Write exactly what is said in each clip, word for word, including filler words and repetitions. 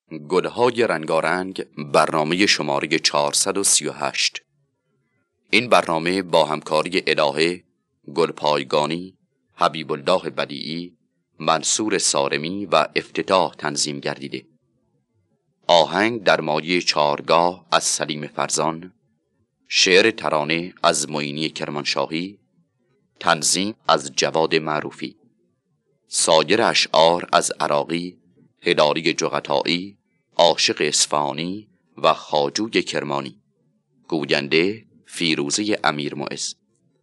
گلهای رنگارنگ، برنامه شماره چهارصد و سی و هشت. این برنامه با همکاری الهه، گلپایگانی، حبیب الله بدیعی، منصور سارمی و افتتاح تنظیم گردیده. آهنگ در مایه چهارگاه از سلیم فرزان، شعر ترانه از معینی کرمانشاهی، تنظیم از جواد معروفی، سایر اشعار از عراقی، هلالی جغتایی، عاشق اصفهانی و خواجوی کرمانی. گوینده فیروزه امیر معز.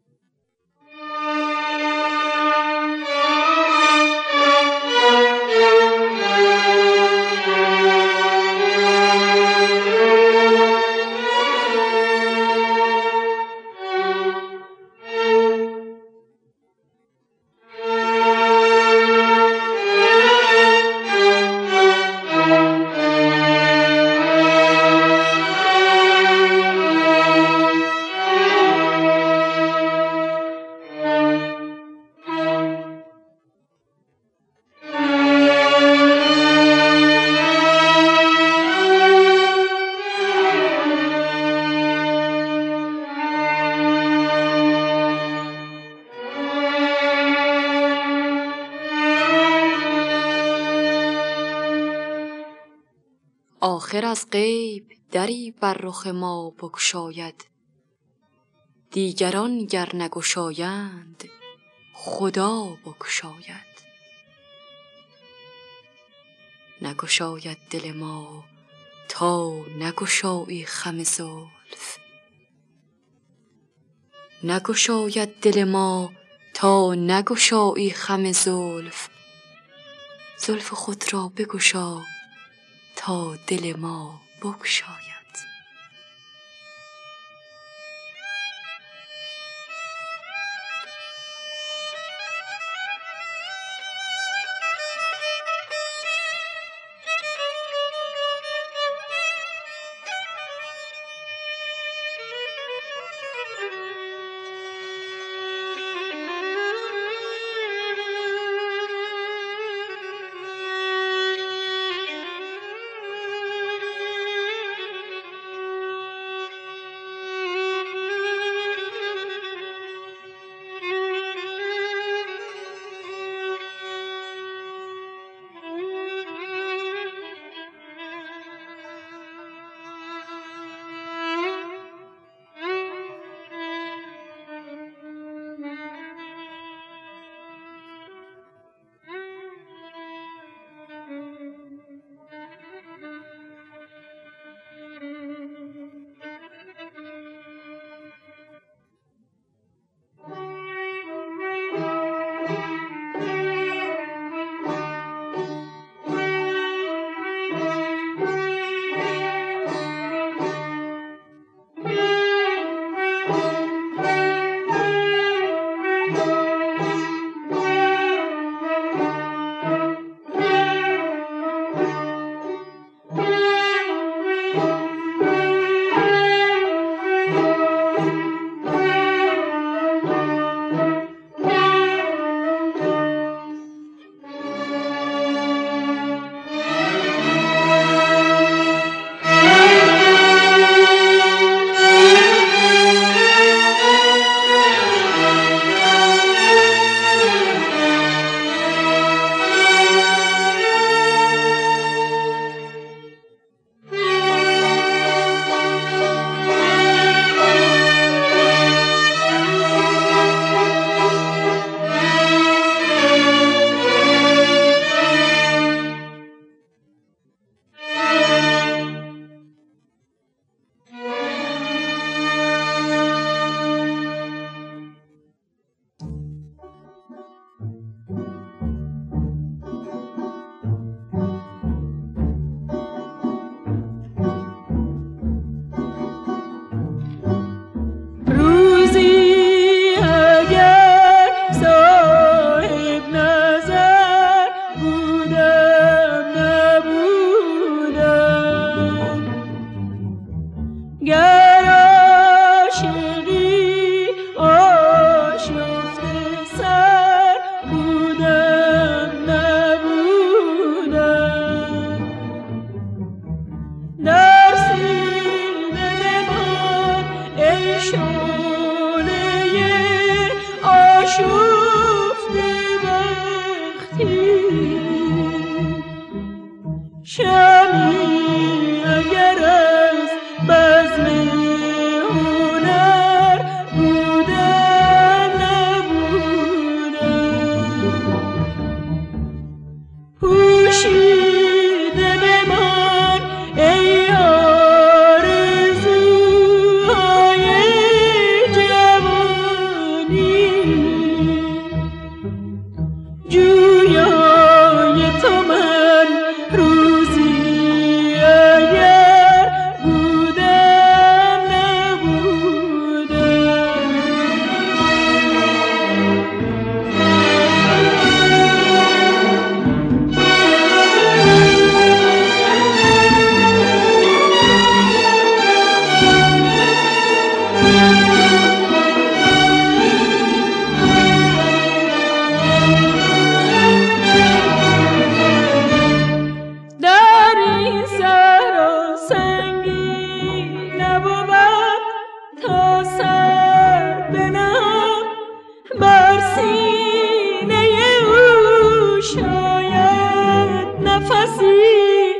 آخر از غیب دری بر رخ ما بگشاید، دیگران گر نگشایند خدا بگشاید. نگشاید دل ما تا نگشایی خم زلف، نگشاید دل ما تا نگشایی خم زلف. زلف خود را بگشا تا دل ما بگشاید. شمی اگر از بزم هنر بودم نبودم، پوشیده بمان ای آرزوهای جوانی، جویای تو من روزی اگر بودم نبودم. در این صحرا سنگی نبود تا سر بنهم، بر سینه او شاید نفسی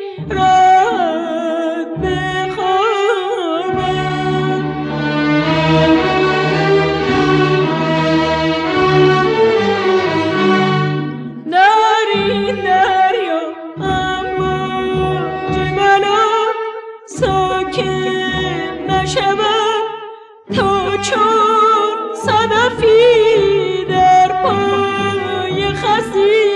راحت بخوابم. در این دریا امواج ملال ساکن نشود تا چون صدفی در پای خسی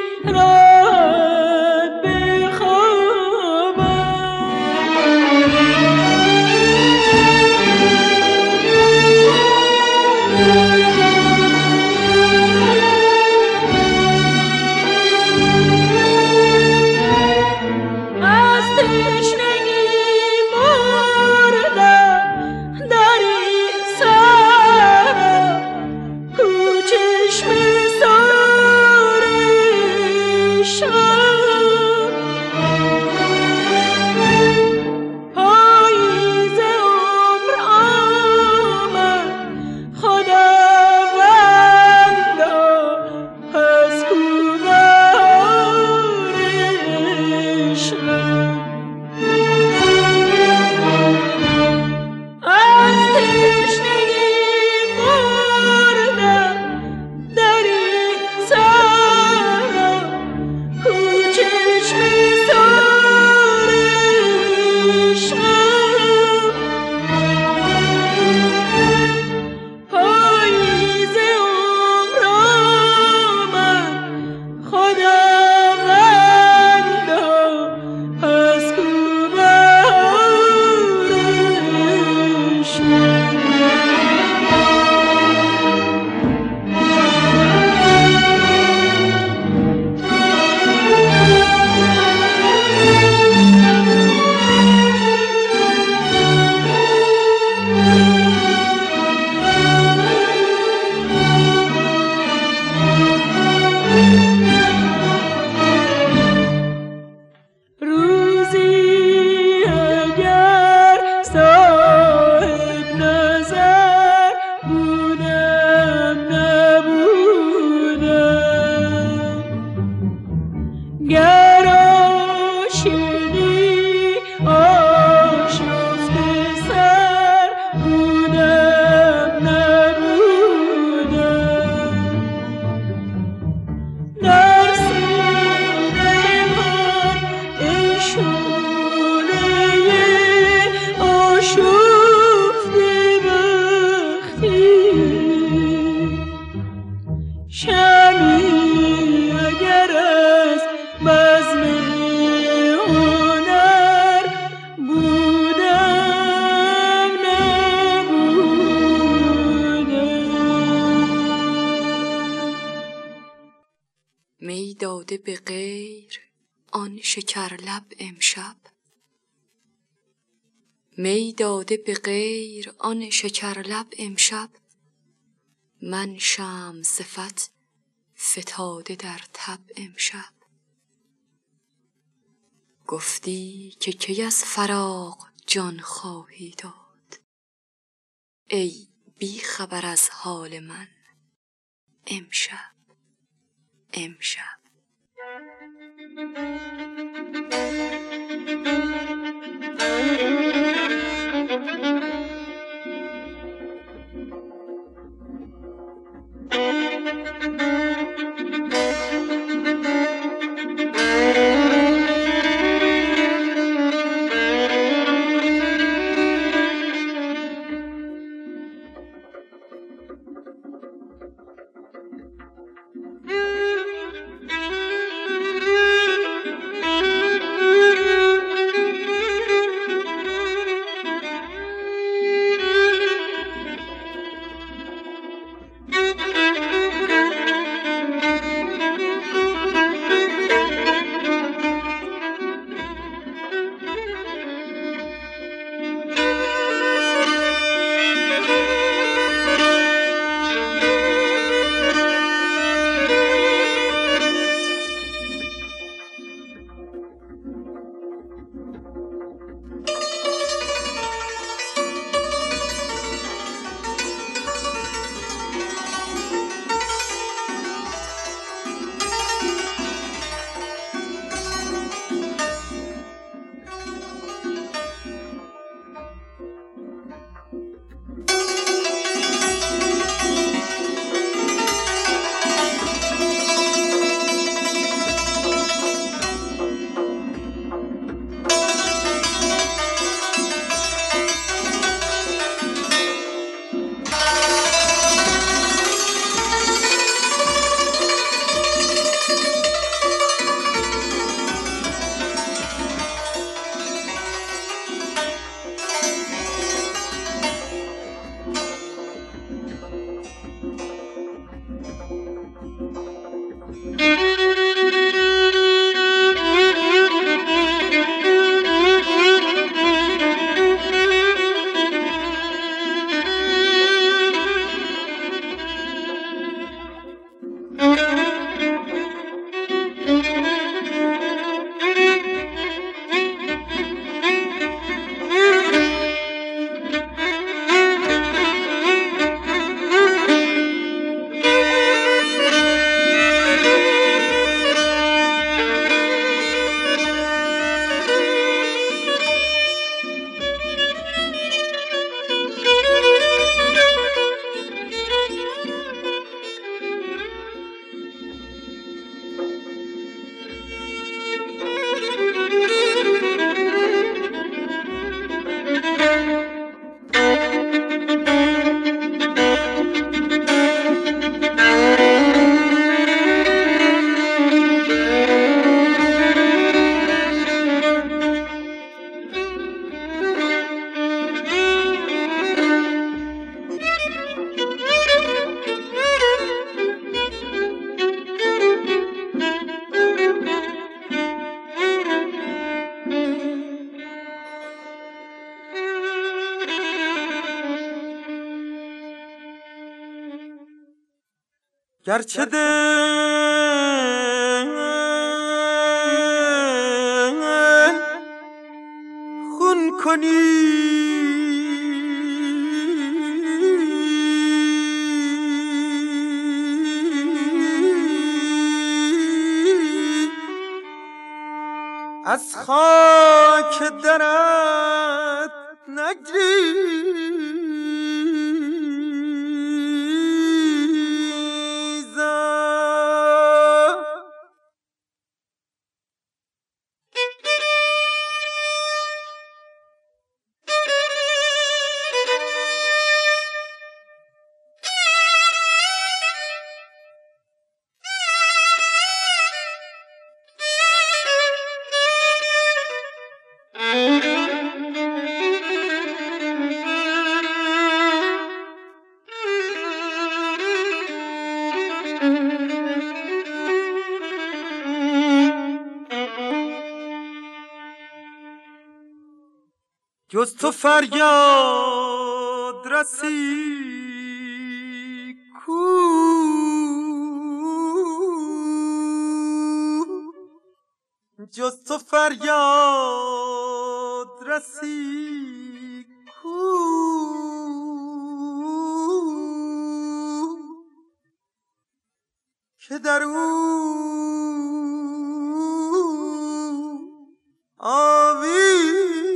راحت بخوابم. از تشنگی مردم در این صحرا، کو چشم سار شب، پاییز عمر آمد خداوندا، پس کو بهار عشقم. از تشنگی مردم در این صحرا، کو چشم سار شب، پاییز عمر آمد خداوندا، پس کو بهار عشقم. روزی اگر صاحب نظر بودم نبودم، گر عاشقی آشفته سر بودم نبودم، در سینه من ای شعله آشفته بختی، شمی اگر از بزم هنر بودم نبودم. می داده به غیر آن شکر لب امشب، می داده به غیر آن شکر لب امشب، من شمع صفت فتاده در تب امشب. گفتی که کی از فراق جان خواهی داد، ای بی خبر از حال من امشب امشب. گرچه دل خون کنی از خاک درت نگریزم. جز تو فریاد رسی کو، جز تو فریاد رسی کو، که در او آویزی.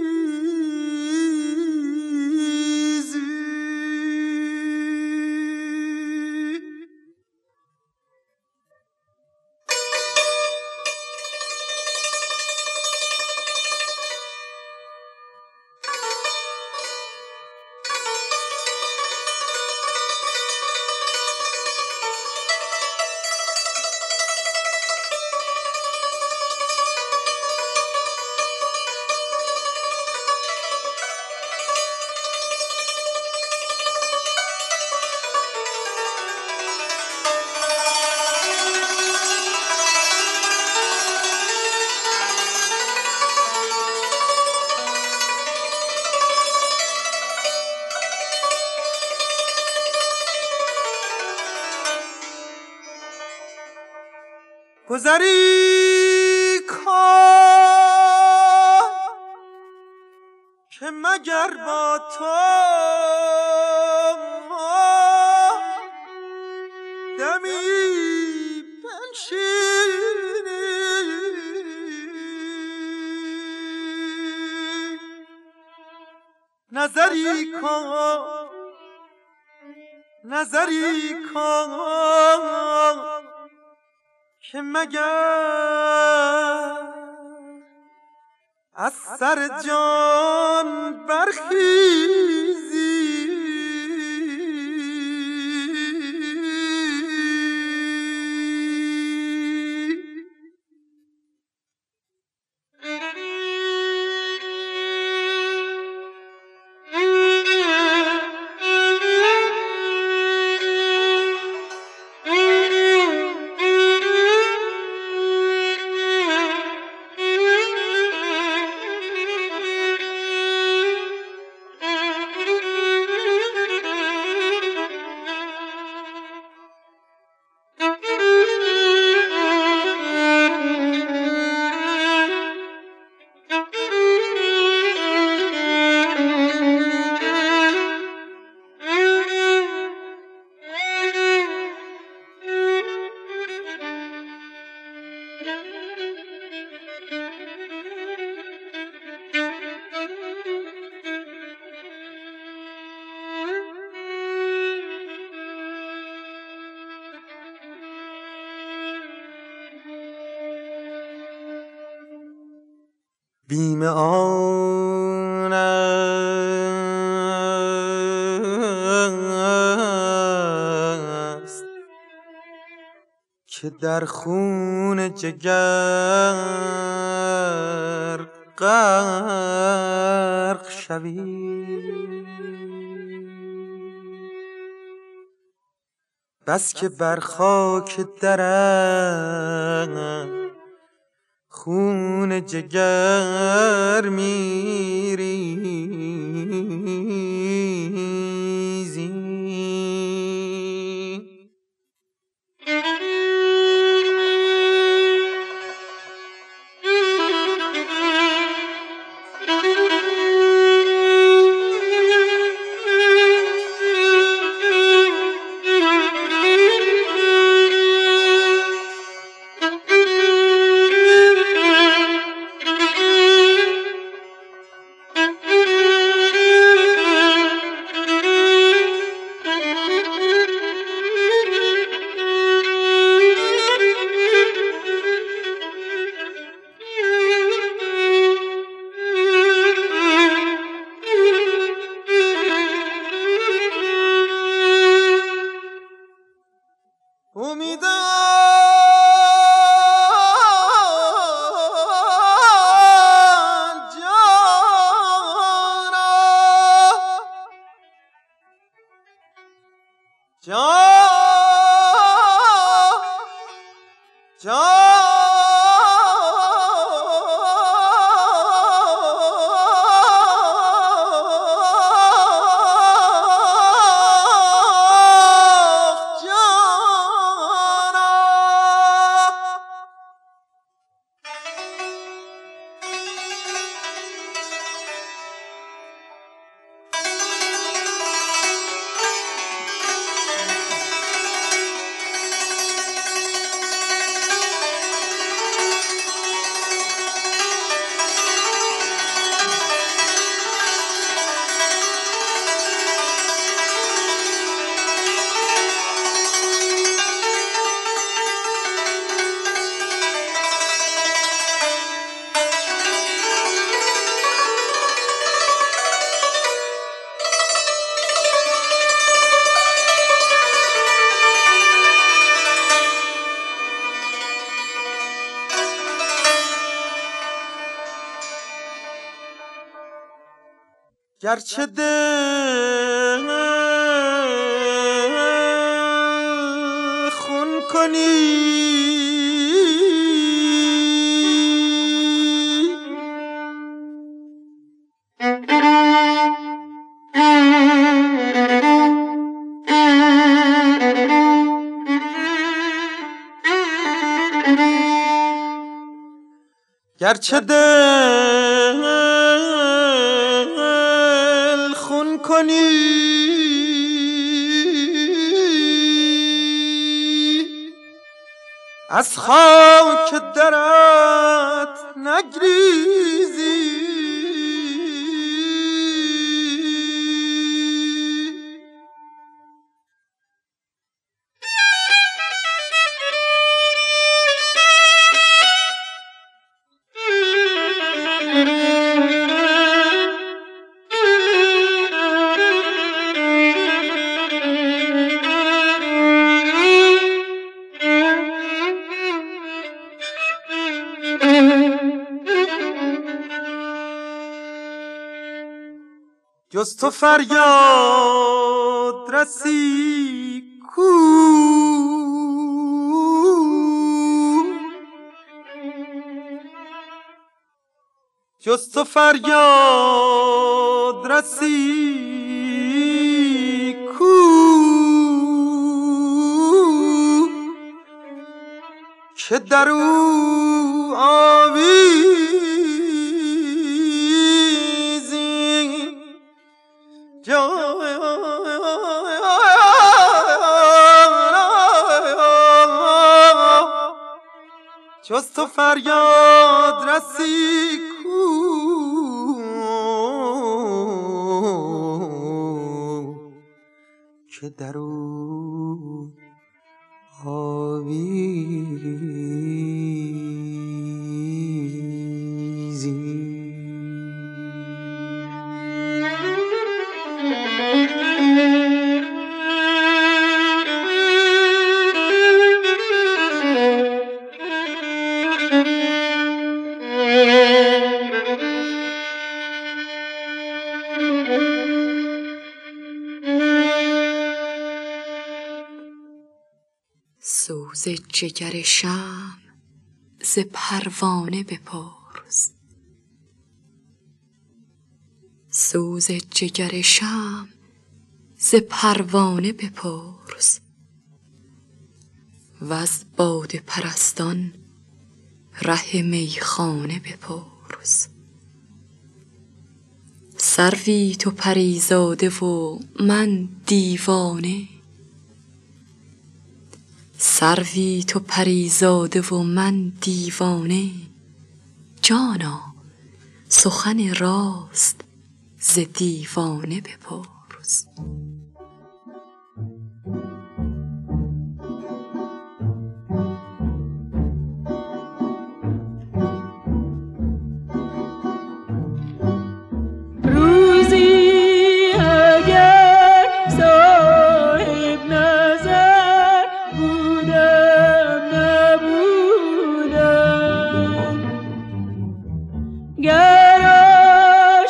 گذری کن که مگر با تو دمی بنشینی، نظری کن نظری کن که مگر از سر جان برخیزی. بیم آن است که در خون جگر غرق شوی، بس که بر خاک درت خون جگر میریزی. جان جان گرچه دل خون کنی گرچه دل خون کنی از خاک درت نگریزی جز تو فریاد رسی کو جز تو فریاد رسی کو که در او آویزی جز تو فریاد رسی کو که در او آویزی سوز جگر شمع ز پروانه بپرس سوز جگر شمع ز پروانه بپرس وز باده پرستان ره میخانه بپرس سروی تو پریزاده و من دیوانه سروی تو پریزاده و من دیوانه جانا سخن راست ز دیوانه بپرس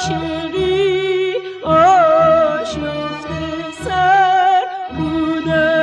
عاشقی آشفته سر بودم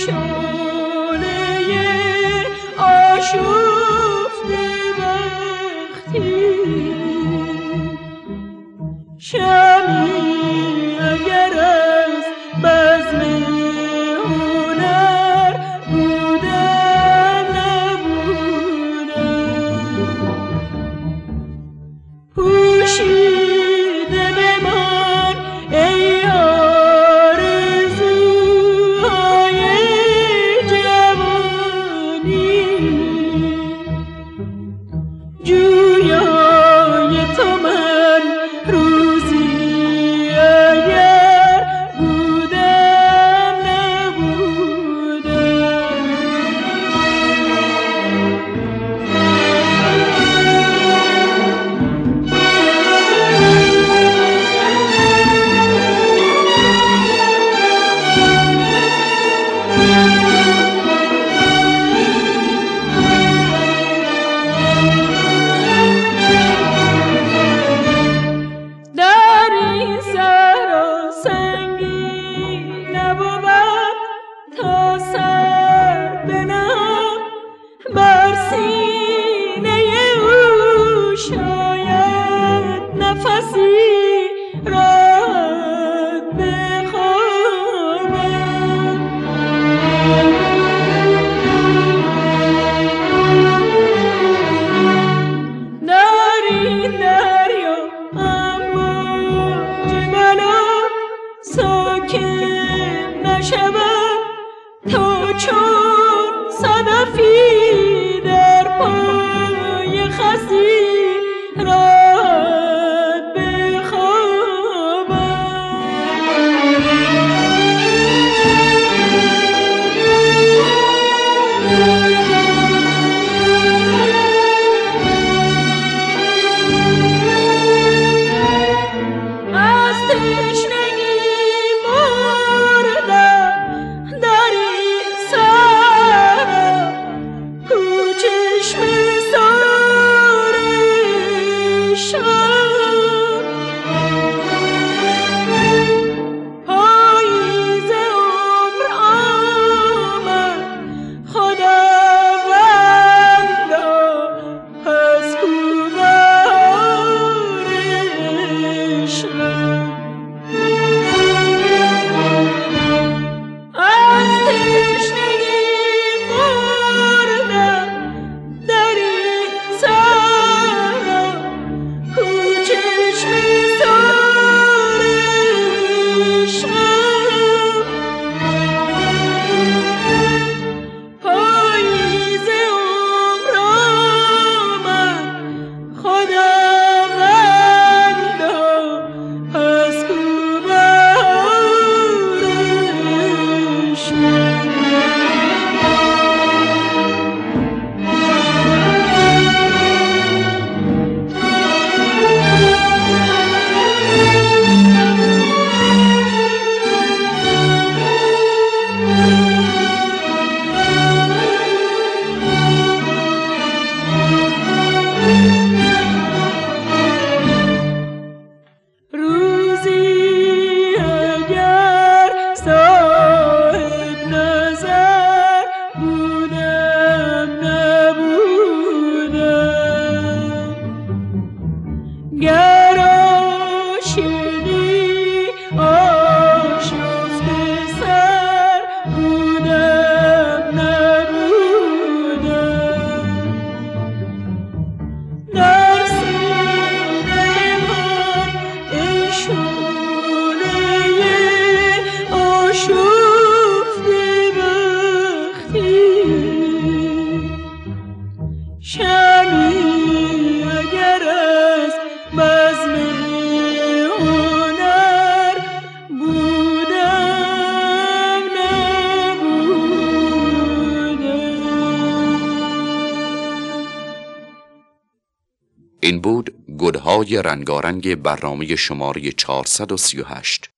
این بود گلهای رنگارنگ برنامه شماره چهارصد و سی و هشت.